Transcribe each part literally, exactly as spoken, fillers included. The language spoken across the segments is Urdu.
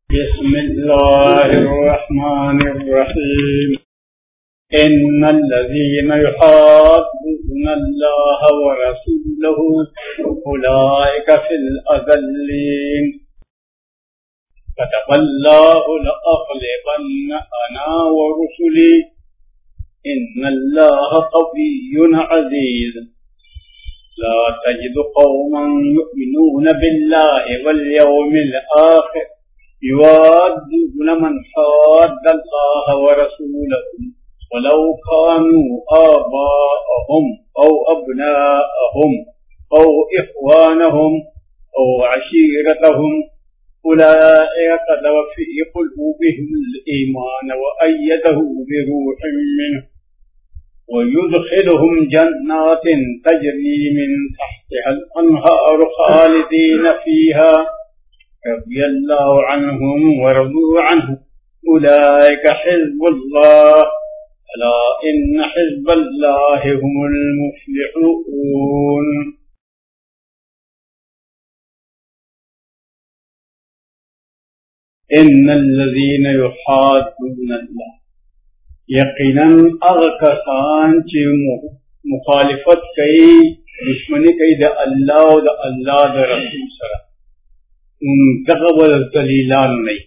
بسم الله الرحمن الرحيم. إن الذين يحادون الله ورسوله أولئك في الأذلين. كتب الله لأغلبن أنا ورسلي إن الله قوي عزيز. لا تجد قوما يؤمنون بالله واليوم الآخر يوادون من حاد الله ورسوله ولو كانوا آباءهم أو أبناءهم أو إخوانهم أو عشيرتهم أولئك كتب في قلوبهم الإيمان وأيده بروح منه ويدخلهم جنات تجري من تحتها الأنهار خالدين فيها رضي الله عنهم ورضوا عنه أولئك حزب الله ألا إن حزب الله هم المفلحون. إن الذين يحادون الله یقیناً اغکسان چی مخالفت کئی دشمنی کئی دا اللہ و دا اللہ دا رسول سرا ان تغبر دلیلان نہیں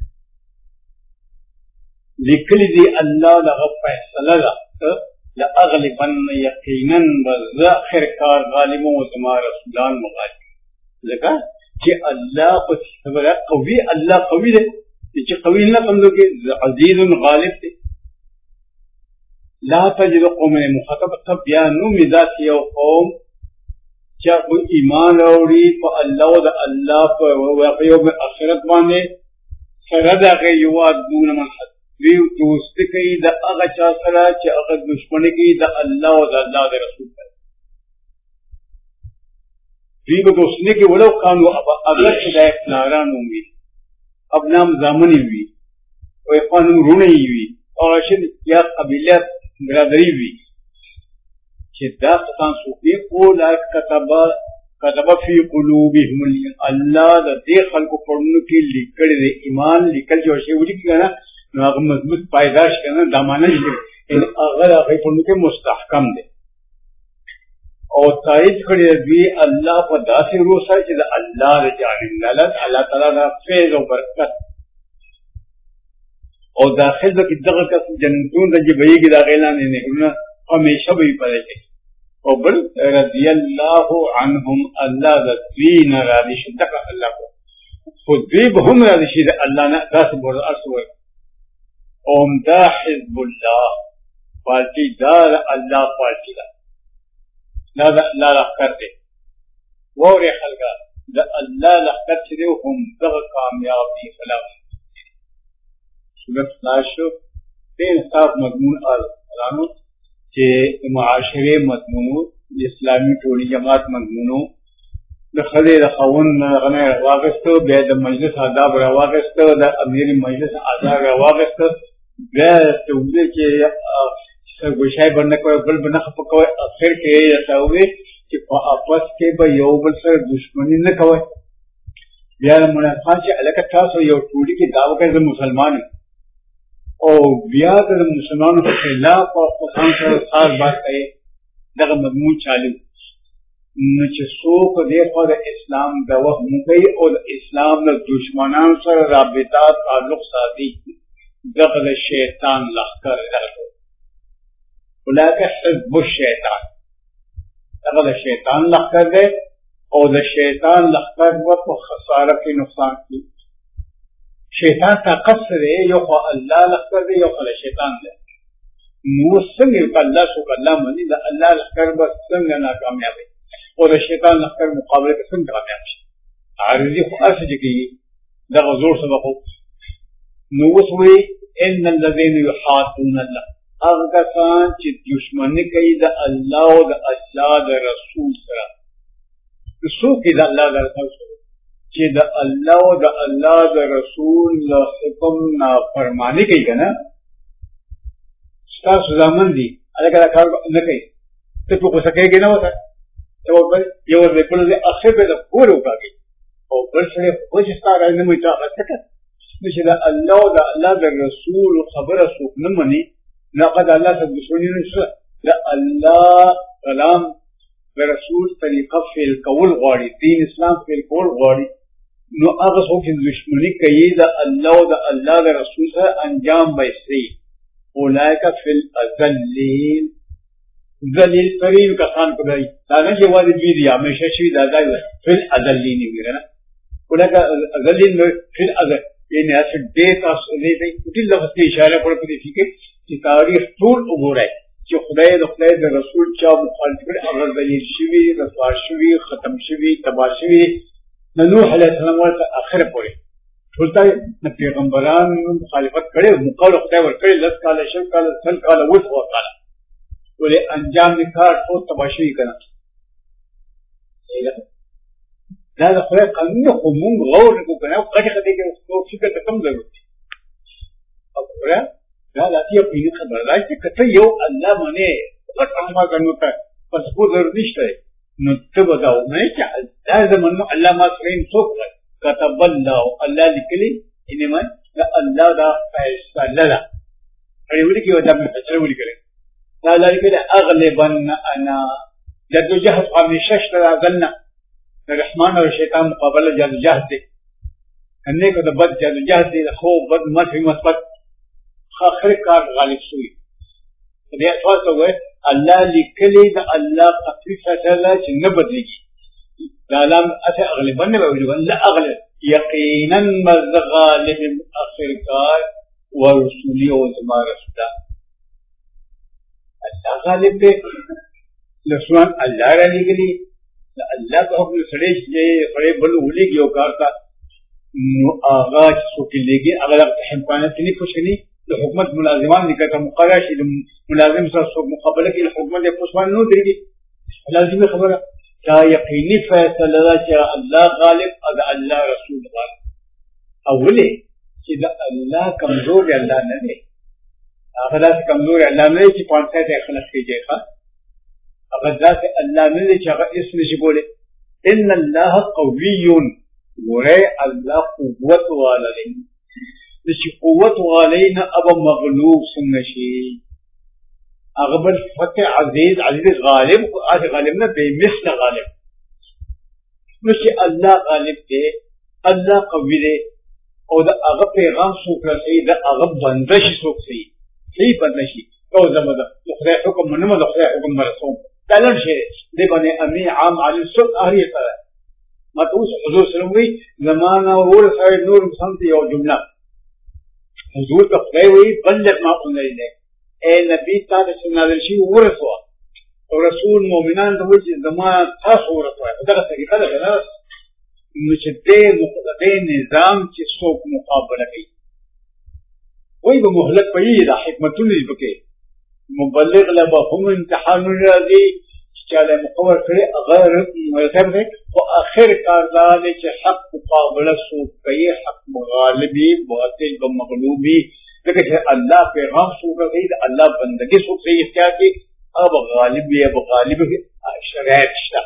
لکلی دی اللہ دا غب فیصلہ دا لأغلبن یقیناً بز آخر کار غالبوں و زما رسولان مغالب لکا چی اللہ قوی اللہ قوی دے چی قوی اللہ سمجھو کہ عزیز غالب دے. لا تجد قوم مخاطب تب یا نومی ذات یو قوم چا کوئی ایمان روڑی پا اللہ و دا اللہ پا واقعیو میں آخرت بانے سرد آگے یوادون من حد ویو دوست کئی دا اغا چا سرا چا اغا دشمن کئی دا اللہ و دا اللہ دا رسول کئی ویو دوستنے کی ولو کانو اگر چا اقناران ہوئی اب نام زامنی ہوئی و اقوانم رونی ہوئی اور اشد یا قبیلیت برادری بھی چھتا ستان سوکی اولا کتبا کتبا فی قلوبہم اللہ دا دے خلق پڑھنو کی لکڑ دے ایمان لکڑ جو شے وجی کی گنا نو آگا مضبوط پائداش کرنا دامانا لکڑ ان اگر آگا پڑھنو کے مستحکم دے اور تائید کڑی بھی اللہ پا دا سے روسا چھتا اللہ دا جانب لالت اللہ تعالیٰ دا فیض و برکت اور داخل دا کی دغل کا جنتون دا جبئی کی داخلان انہیں ہمیشہ بھی پڑے گے اور بل رضی اللہ عنہم اللہ دا دوین راضی شدہ کا اللہ کو خود دویب ہم راضی شدہ اللہ نے دا سے بڑا عرص ہوئے اوم دا حزب اللہ پارٹی دار اللہ پارٹی دا لا دا اللہ رخ کرتے وور خلقا دا اللہ رخ کرتے ہم دغل کامیابی خلاف سورت لاشو تین صاحب مضمون آلانو چے معاشرے مضمونو اسلامی ٹولی جماعت مضمونو دخلے رخون غنی رواغستو بید مجلس آداب رواغستو دا امیر مجلس آداب رواغستو بید توزے چے گوشای برنکوئے بل بنخ پکوئے اخر کے یساوئے چے پا آپس کے با یو بل سر دشمنی نکوئے بیار منافان چے علاقہ تاسو یو ٹولی کی دعوی کرد مسلمان اور بیاد مسلمانوں کے خلاف اور قرآن سے خاص بات کہے دغه مضمون چالو نچ سوق دیکھو دا اسلام دا وهم گئی اور اسلام دا دشمنان سے رابطہ تعلق سازی دغه شیطان لخکر دغه اولاک حزب الشیطان دغه شیطان لخکر دے اور دا شیطان لخکر وقت خسارہ کی نقصان کی شیطان طاقت سے دے یو خواہ اللہ لخکر دے یو خواہ شیطان دے نو سنگی اللہ سوک اللہ منی دا اللہ لخکر بس سنگ ناکامیاب ہے اور شیطان لخکر مقابلے کا سنگ کامیاب ہے عارضی خواہ ارس جگی دا غزور سبقو نو سوئی ان الذین یحادون اللہ اغکسان چی دشمنی کئی دا اللہ و دا اللہ دا رسول سرا سوکی دا اللہ دا رسول سرا کہ دا اللہ و دا اللہ دا رسول دا حکم نا فرمانی کئی گا نا ستا سزامن دی اللہ کا کار نکئی تو کو سکے گی نا ہوتا تو یہ وہ بل اخر پہ پورے اٹھا گئی اور بل سے خوش استا رہنے میں چاہتا تھا چې د الله او د الله د رسول خبره څوک نه مني لقد الله ته دشمني نشته. د الله کلام د رسول طریقه فعل کول غواړي، دین اسلام فعل کول غواړي، نو هغه څوک چې دشمني کوي د الله او د الله د رسول سره انجام به یې اولئک فی الاذلین، ذلیل ترین کسان کو دی دا نه چې یوازې دوی دي همیشه شوي دا دا فی الاذلین وي که نه اولئک اذلین فی الاذل یعنې هسې ډېر تاسو دې ته کوټي لفظ کې اشاره کړې په دې کې چې تاریخ ټول وګورئ چې خدای د خدای د رسول چا مخالف کړي هغه ذلیل شوي، رسوا شوي، ختم شوي، تباه شوي. د نوح علیه السلام ورته اخره پورې ټول ته د پیغمبرانو مخالفت کړی، مقابله خدای ورکړې لس کاله، شل کاله، سل کاله، اوس اوه کاله، ولې انجام د کار ټول تباه شوي که نه. دا د خدای قانون خو مونږ غور نه کوو که نه، غټې خطې کې فکر ته کم ضرورت دی. او ګوره دا داسې یقیني خبره ده چې که ته یو الله منې غټ عمل ګڼو ته بس خو ضرور نشته دی، نو ته به دا ومنې چې دا زه منو الله ما سره یم څوک دی كتب الله الله لیکلي یعنې من د الله دا فیصله ده. سړی ولیکي دا مې فیصله ولیکلې دا الله لیکلي اغلبن انا جدوجهد خو همیشه شته د ازل نه د رحمان او شیطان مقابله جدوجهد دی، د نیکو د بد جدوجهد دی، د ښو بد منفي مثبت آخر کار غالب شوي. دې اعتبار ته ووایي الله لیکلي د الله قطعي فیصله ده چې نه بدلېږي. دا لام اته اغلبا نه ویل لا اغلب یقینا مز غالب اخر کار ورسولی او زما رسول الله غالب دی. لسوان الله را لګلی الله په خپل سړی چې سړی بل ولېږي او کار تا نو هغه څوک لګي هغه د حکومت نه پوښتني د حکومت ملازمان دي که مقرر شي د ملازم سره څوک مقابله کوي حکومت یې پوښتنه نه درېږي. لازمي خبره دا یقیني فیصله ده چې الله غالب او د الله رسول غالب. او ولې چې د الله کمزوري الله نه دی، هغه داسې کمزوري الله نه دی چې پانسۍ ته یې خلق کېږي، ښه هغه داسې الله نه دی چې هغه هېڅ نشي کولی. ان الله قوي، ګورئ الله قوت والا دی، چې قوت والی نه ابه مغلوب څنګه شي. هغه بل فتح عزیز عزیز غالب هغه غالب نه بے مثل غالب. نو چې الله غالب دی، الله قوي دی، او د هغه پیغام څوک رسوي د هغه بنده شي څوک صحیح صحیح بنده شي کو زما د خدای حکم منم د خدای حکم مرسوم دا لږ شی دی باندې امي عام علی الصدق اهلیه سره ما ته اوس حضور سره وي زمانه ور سره نور سمت یو جمله حضور ته خدای وي بلغ ما انزل الیک اے نبی تعالی چې نازل شي ورسوه او رسول مؤمنان ته وایي زما تاسو ورسوه دغه طریقه ده نه نو چې دې مقتضی نظام چې څوک مقابله کوي وایي به مهلت پوي دا حکمتونه دي پکې مبلغ له به هم امتحانونه راځي چې چاله مقرر کړي هغه مرتب دی خو آخر کار دا دی چې حق مقابله څوک کوي حق غالبي باطل به مغلوبي ځکه چې الله پیغام څوک کوي د الله بندګي څوک صحیح اختیار کوي هغه به غالب وي به غالب شرایط شته.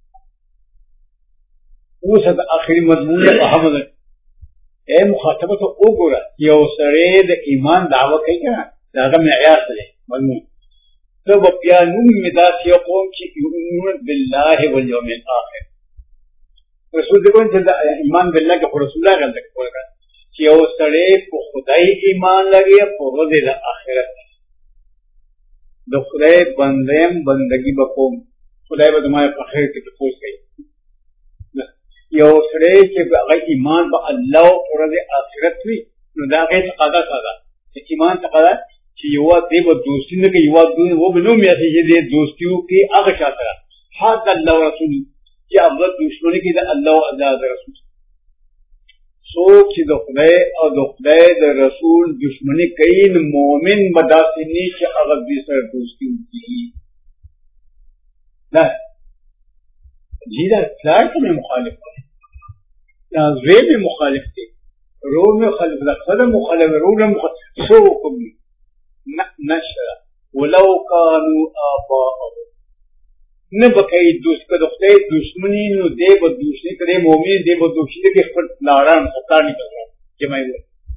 اوس د آخري مضمون په اهم ده اے مخاطبه ته وګوره یو سړی د ایمان دعوه کوي که نه د هغه معیار څه دی مضمون ته به بیا نوم مې داسې یو قوم چې یؤمنون بالله والیوم الاخر رسول دی کوم چې د ایمان بالله کې خو رسول الله غلطه کوي چې یو سړی په خدای ایمان لري په ورځ د آخرت د خدای بندیم بندگی به کوم خدای به زما په خیر کې تپوس کوي یو سړی چې هغه ایمان به الله او ورځ آخرت وي نو د هغې تقاضا څه ده چې ایمان تقاضا چې یوه دی به دوستي نه کوي یوه و به نوم یاسي چې دی دوستي وکړي هغه چا سره حق الله او رسول چې هغه دشمني کوي د الله او الله د رسول څوک چې د خدای او د خدای د رسول دشمني کوي نو مؤمن به داسې نه چې هغه دې سره دوستي وکړي نه جی دا پلار ته مې مخالف دی دا زوی مې مخالف دی رور مې مخالف ده خدای مخالف رور مې مخالف څه وکړم نه نشته ولو کانو آباءهم نه به کوي دوست که د خدای دشمني نو دی به دوستي که دی مؤمن دی به دوستي کوي خپل پلاران خو پلار نه کوي جمع یې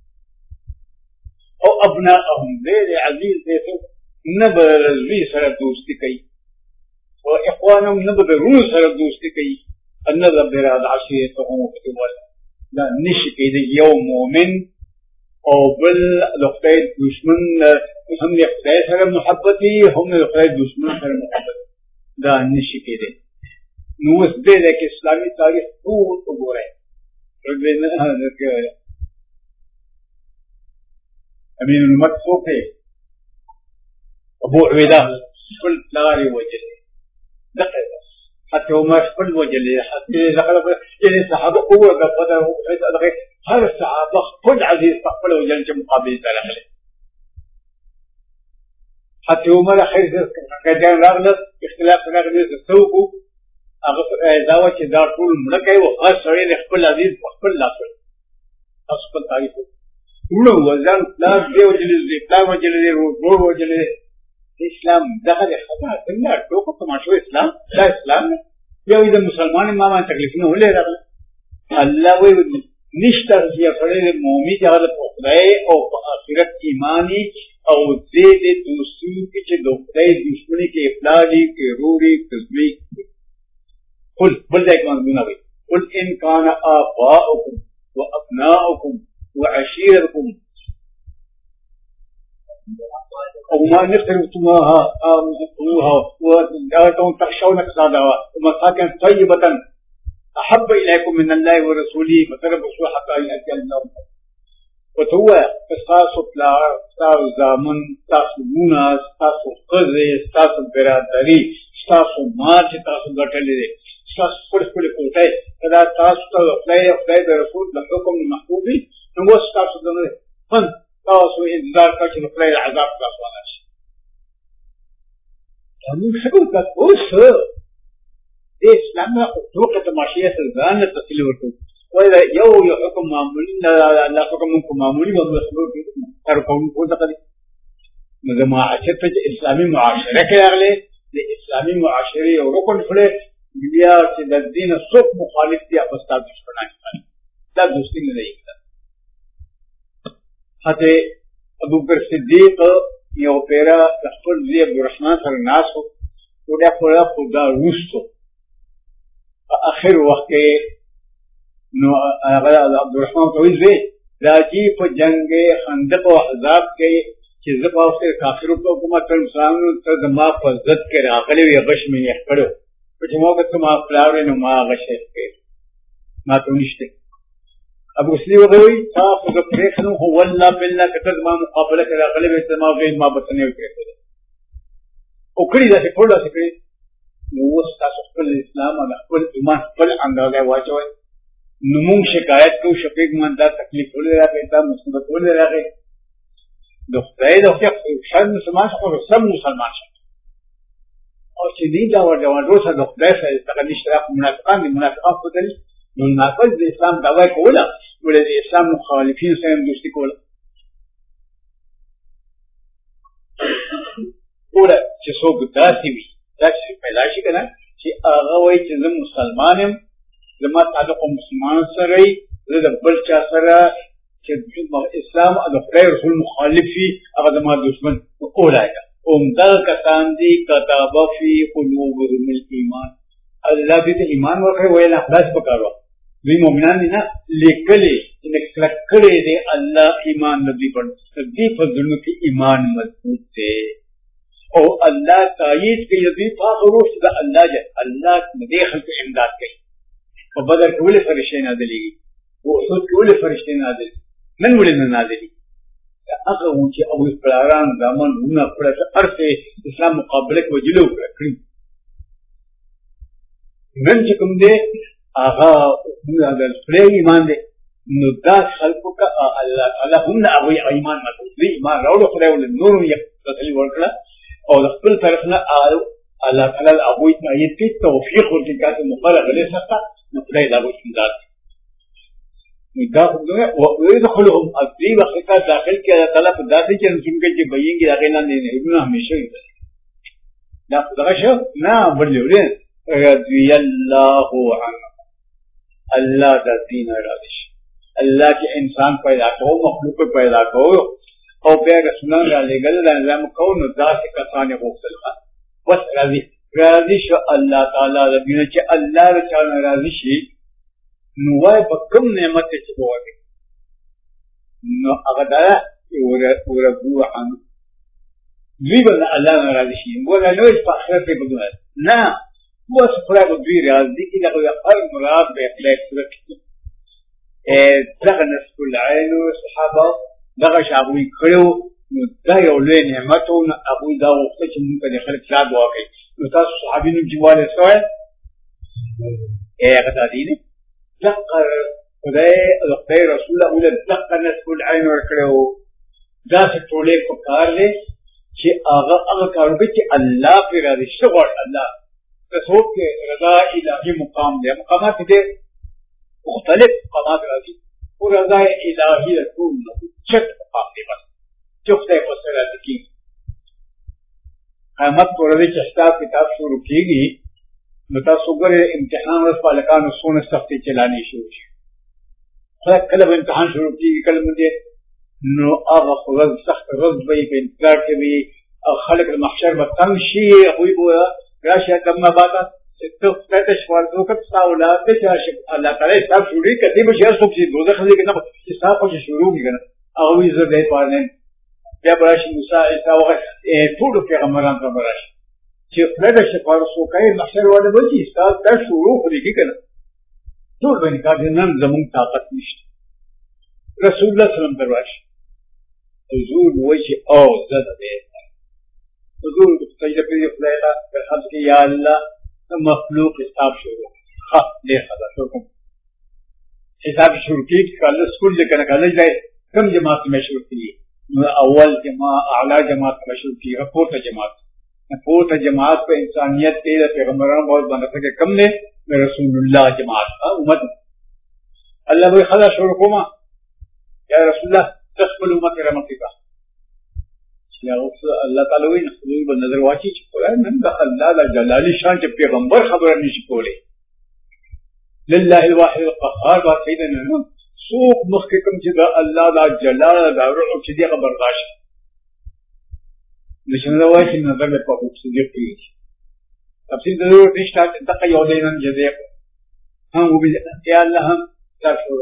او ابناءهم دیر عزیز دیسو نبر رضوی سر دوستی کئی و اخوانهم نبر رون سر دوستی کئی النظر براد عشیرتهم فتول لا نشکی دی یو مومن او بل لخطای دشمن هم لخطای سر محبتی هم لخطای دشمن سر محبتی دا نشکی دی نوست دے دے کہ اسلامی تاریخ پور تو گو رہے امین المت سوکے ابو عبیدہ کل لغاری وجہ دقیق حتی عمر کل وجہ لے حتی لغاری یعنی صحابہ قوة کا فتح ہر صحابہ خود عزیز تقبل وجہ کے مقابل تارخ لے حتی عمر خیر سے قیدان راغلت اختلاف راغلت سوکو دعوه چې دا ټول مړه کوي او هر سړی د خپل عزیز په خپل لاس کوي خپل تاریخ ټول وزن پلاس دی وجلې دی پلاس وجلې دی ورور وجلې اسلام دغه خبره څنګه ټوکو تماشو اسلام دا اسلام یو د مسلمان ما باندې تکلیفونه ولې راغله الله وی نشته چې خپل مؤمن هغه په خدای او په آخرت ایمانی او دې دې دوستي چې د خدای دښمنی کې افلالی کې روري تسبیح قل بل ذلك مضمون أبي قل إن كان آباؤكم وأبناؤكم وعشيرتكم أو ما نفترضتموها وأنتم تخشون كسادها ومساكن طيبة أحب إليكم من الله ورسوله فتربصوا حتى يأتي الله وتوى استاسو پلا استاسو زامن استاسو مونا استاسو قضي استاسو برادري استاسو مال استاسو گٹلی دے استاسو پڑھ پڑھ پوٹے کدا تاسو ته خدای خدای د رسول د حکم محبوبي نو استاسو دنه فن تاسو انتظار کوئ چې خدای عذاب تاسو نه شي همون څه کو تاسو د اسلام په توګه تماشې سره ځان ته تسلی ورکړو ولا یو یو حکم معمولی لا حکم کو معمولی او مسلو تر کوم کو ځکه نو د معاشره اسلامي معاشره کې راغلي د اسلامي معاشري او رکن فله بیا چې د دین څوک مخالف دي په ستاسو دشمنان دي دا دوستي نه دی حتی ابو بکر صدیق یو پیرا خپل دی عبدالرحمن سره ناس وو ټول خپل خدا روستو په اخر وخت کې نو هغه عبدالرحمن کوي دی راځي په جنگ خندق او احزاب کې چې زه په وخت کافرو په حکومت سره مسلمانانو ته د ما په ضد کې راغلي وي غش مې یې کړو چې ما په ما فلاورې نو ما غشې کې ما ته نشته ابو سلی وغوي تاسو د پریښنو هو والله بالله کته ما مقابله کې راغلي وي ته ما غي ما بتنه وکړي او کړي دا چې په لاسه کې نو وس تاسو خپل اسلام او خپل ایمان خپل اندازه واچوي نو موږ شکایت کوو شفیق من دا تکلیف ولې راغی دا مصیبت ولې راغی د خدای د خدای شان مسلمان خو سم مسلمان شي او چې دی دا ور دا ور سره د خدای سره تقدیش راخ منافقان دي منافقان خو دل نو ناقص د اسلام دعوی کوله ولې د اسلام مخالفین سره دوستی کوله کوله چې څوک داسي وي داسي پیدا شي کنه چې هغه وایي چې زه مسلمان یم زما تعلق مسلمان سره زه د بل چا سره چې اسلام او خدای رسول مخالفي هغه زما دشمن اولایګه عمدہ کسان دی کتاب فی قلوبهم الایمان اللہ دې ایمان ورکړي ویل اخلاص وکړو دوی مؤمنان دي نه لیکلي چې کلکړي دي الله ایمان ندی پر دې په دنیا کې ایمان مضبوط دی او الله تایید کوي دې په روح د الله جل الله دې خلق امداد کوي په بدر کې ولې فرشتي نازلېږي او احد کې ولې فرشتي نازلېږي نن ولې نه نازلېږي هغه و چې او پلاران دامن ونه کړه ارته اسلام مقابله کې وجلو کړی نن چې کوم دې هغه د خپل ایمان دې نو دا خلکو کا الله تعالی هم هغه ایمان مته دې ایمان راوړو خدای ول نور یې تسلی ورکړه او خپل طرف نه الله تعالی هغه تایید کې توفیق ورکړي چې مخالفه له سخته نو خدای دا وښیندل دا خو ويدخلهم الدين وخطا داخل کې الله تعالی په داسې چې رسول کې چې بیانګي داخل نه نه ابن همیشه وي دا خدای شو نه بلوري رضی الله عنه الله د دین راځي الله چې انسان پیدا کوو مخلوق پیدا کوو او بیا رسولان را لګل دا نظام کو نو داسې کسانې غوښتل بس راځي راضي شو الله تعالی د دې چې الله تعالی راضي شي نو وای په کوم نعمت چې وایي نو هغه دا ورغو عن ذيبل الله راضي شي ولا نو په اخرت کې بدونه نه هو سفرا دوی راضي کې دا یو هر مراد به اخلاق سره ا دغه نسل العين صحابه دغه شابوي کړو نو دا یو لوی نعمت او ابو دا وخت چې موږ د خلک یاد واکې نو تاسو صحابینو جواله سوال اے غدا دي دغه خدای خدای رسول الله دغه نسل العين ورکړو دا څه ټولې په کار دي چې هغه هغه کارو چې الله پر راضي شغل الله تاسو کې رضا الهي مقام دی مقامات دي مختلف مقامات راځي او رضا الهي رسول چت مقام دی بس چوکته په سره دي قیامت پرې چې حساب کتاب شروع کیږي نو تاسو ګورئ امتحان ورځ پالکانو سونه سختي چلانی شروع شي خلک کله امتحان شروع کیږي کله مونږ نو هغه ورځ سخت ورځ به په انتظار کې وي او خلک د محشر به تنګ شي هغوی به راشه کما باتا ته ته شوال دوکت ساولا ته چې الله تعالی حساب شروع کړي به چې څوک چې دوزخ لګي نه حساب خو شروع کیږي هغه یې زه دې پاره بیا براشي موسی عیسی وغه ټول پیغمبران ته براشي چې فلده شفارس وکړي محشر ولا به چې استاد دا شروع کړي کنه ټول باندې کار نن زموږ طاقت نشته رسول الله صلی الله علیه وسلم درواشي حضور وجه او زاد دې حضور سجده په خدای ته پر حد کې یا الله مخلوق حساب شروع ها دې خدا شروع حساب شروع کیږي کله سکول دې کنه کله ځای کم جماعت میں شروع کی اول جماعت اعلی جماعت میں شروع کی پورته جماعت پورته جماعت په انسانیت کې پیغمبرانو بہت باندې کې کم نے رسول الله جماعت امت الله به خدا شروع کوما یا رسول الله تخبل امت رحمتك یا الله تعالی وی نخلوی په نظر واچي چې قرآن نن د الله جلالی شان چې پیغمبر خبره نشي کولی لله الواحد القهار با سیدنا نو سوق مخکم چې د الله د جلال د روح چې دی خبر راشي نشنه وای چې نظر په خو څه دی تفصیل د ضرورت نشته چې دغه یو دینن جزیه هم وبي یا الله هم تاسو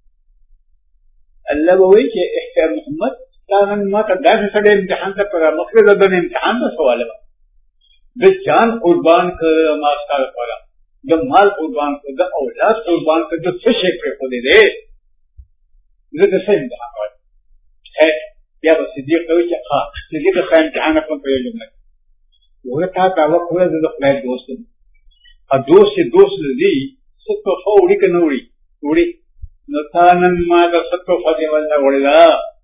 الله وی چې احترام محمد دا نن ما ته داسې سړی امتحان ته پر مخکې د امتحان ته سوال و د جان قربان کړ ما ستاسو لپاره د مال قربان کړ د اولاد قربان کړ د څه شي پر خو دې دې زه د څه امتحان وایم هه بیا به صدیق ته وایي چې ها صدیق د څه امتحان کوم په یو جمله وګوره تا دا وخت وایي د خپل دوست ا دوست دوست دې څه په فوري کې نه وړي وړي نو تا نن ما د ستو فدی ولا وړلا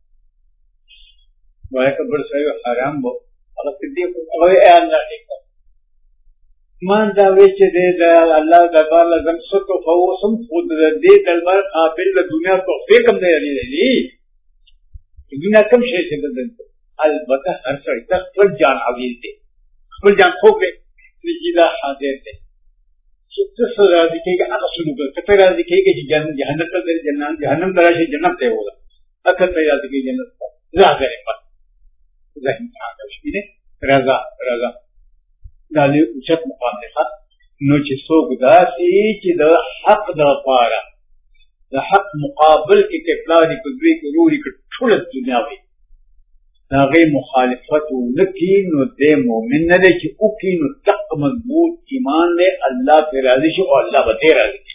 وای کبر سوي حرام بو هغه صدیق هغه اے الله دې مان دا وی چې دې الله د بار لازم ستو فوسم خود دې دلبر قابل د دنیا توفیق هم نه لري دنیا کم شي چې بدل البته هر څه خپل جان عزیز دي خپل جان خو به نجیدا حاضر دي چې څه راځي کې هغه شنو کوي څه راځي کې چې جنت جهنم ته جنت جهنم درشه جنت ته ولا اکه ته راځي کې جنت راځي په ذهن څنګه شي نه رضا رضا دا له اوچت مقام دی نو چې څوک داسي چې د حق د لپاره د حق مقابل کې کفلاري کوي کوي ټول دنیا وي دا غي مخالفت ولکې نو د مؤمن نه چې او کې نو تق مضبوط ایمان له الله پر راضي شو او الله به راضي شي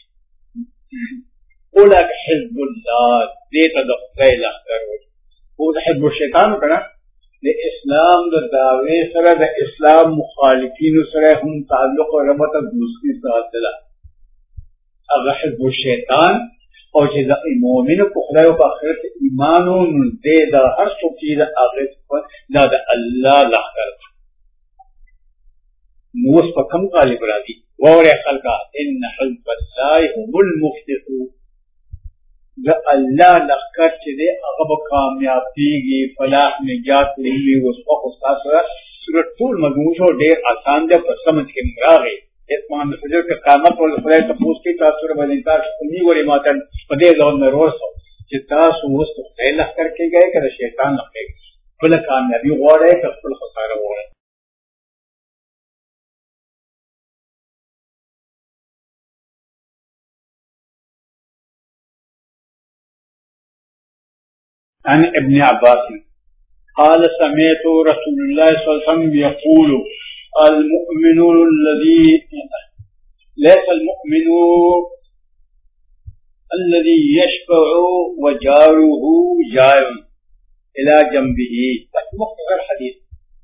اولئک حزب الله دې ته د خدای لخر او حزب الشیطان کړه د اسلام د دعوی سره د اسلام مخالفین سره هم تعلق او ربط دوستی ساتله هغه حزب الشیطان او چې د مؤمن په خدای او په آخرت ایمان او دې د هر څه چې د آخرت دا د الله لخر نو په کوم غالب راځي وره خلقا ان حزب الله هم المفلحون د الله لخر چې دې هغه به کامیابیږي فلاح نجات لري او څو تاسو سره ټول مضمون شو ډېر آسان دی په سمجھ کې راغی اطمینان فجر کې قیامت ول خدای ته پوښتنه کې تاسو سره باندې تاسو ني وری ماتن په دې ځون مې ورسو چې تاسو اوس خپل لخر کې گئے کړه شیطان لخر خپل کامیابی غواړئ که خپل خساره غواړئ؟ عن ابن عباس قال سمعت رسول الله صلى الله عليه وسلم يقول المؤمن الذي ليس المؤمن الذي يشفع وجاره جائع الى جنبه مختصر حدیث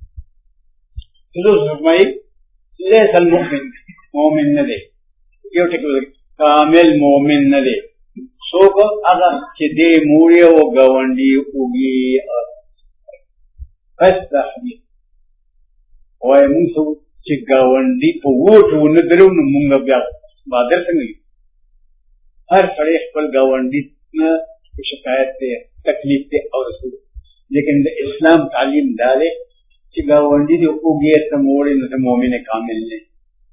حضور فرمائی ليس المؤمن مومن نہ دے یو ٹھیک کامل مومن نہ دے سوک اگر چې دې موړي او گاونډي اوږي بس دا حدیث وای مونږ سو چې گاونډي په ووټ ونه درو نو مونږ بیا بادر څنګه یو هر سړی خپل گاونډي نه شکایت دی تکلیف دی او رسول لیکن د اسلام تعلیم دا دی چې گاونډي دې اوږي ته موړي نو مومن کامل دی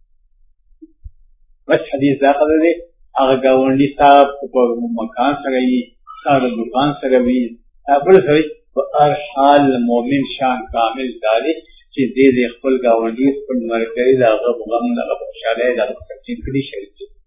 بس حدیث دا خبره دی هغه گاونډي صاحب په مکان سره وي ستا د دکان سره وي بل سړی په هر حال مومن شان کامل دا دی چې دې دې خپل گاونډي خپل ملګري د هغه په غم د هغه په خوشحالۍ د هغه په تقسیم کړي شریک